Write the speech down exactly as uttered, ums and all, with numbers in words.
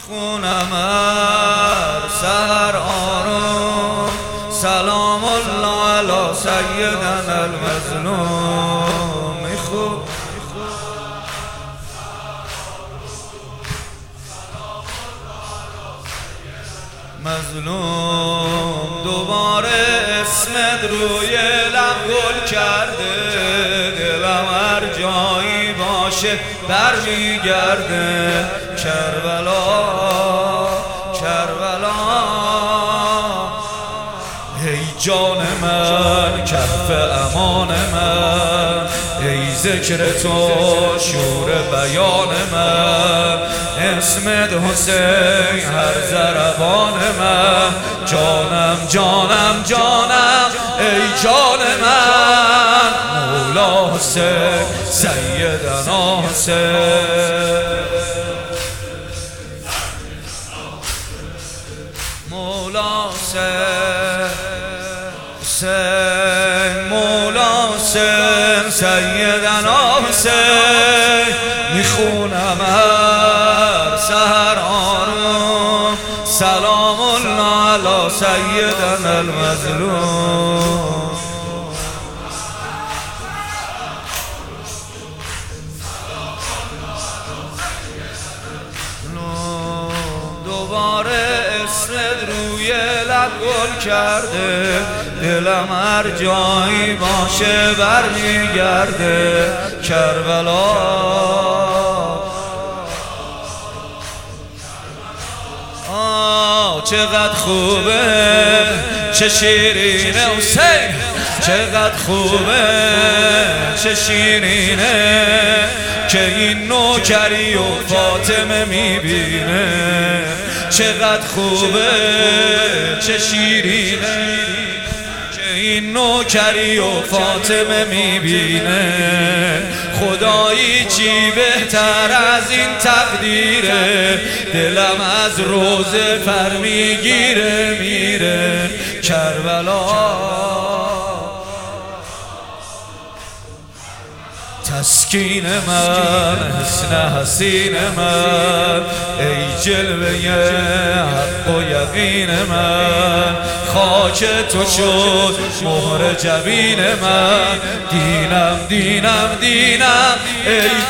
میخونم هر سحر آروم سلام الله علی سیدنا المظلوم. میخونم مظلوم دوباره اسمت روی لب گل کرده، دلم هر جایی باشه برمیگرده. کربلا کربلا ای جان من کف امان من، ای ذکر تو شور بیان من، اسمت حسین هر ضربان من. جانم جانم جانم ای جان من، مولا حسین سیدنا حسین، مولا حسین حسین، مولا حسین سیدنا حسین. میخونم هر سحر آروم سلام الله علی سیدنا المظلوم. دوباره اسمت روی لب گل کرده، دلم هر جایی باشه برمیگرده. کربلا آه چقدر خوبه چه شیرینه حسین، چقدر خوبه چه شیرینه که این نوکری و فاطمه میبینه. چقدر خوبه چه شیرینه که این نوکری و فاطمه میبینه. خدایی چی بهتر از این تقدیره، دلم از روزه پر میگیره میره. کربلا تسکین من، حسن حسین من، ای جلوه حق و یقین من. خاک تو شد مهر جبین من، دینم دینم دینم ای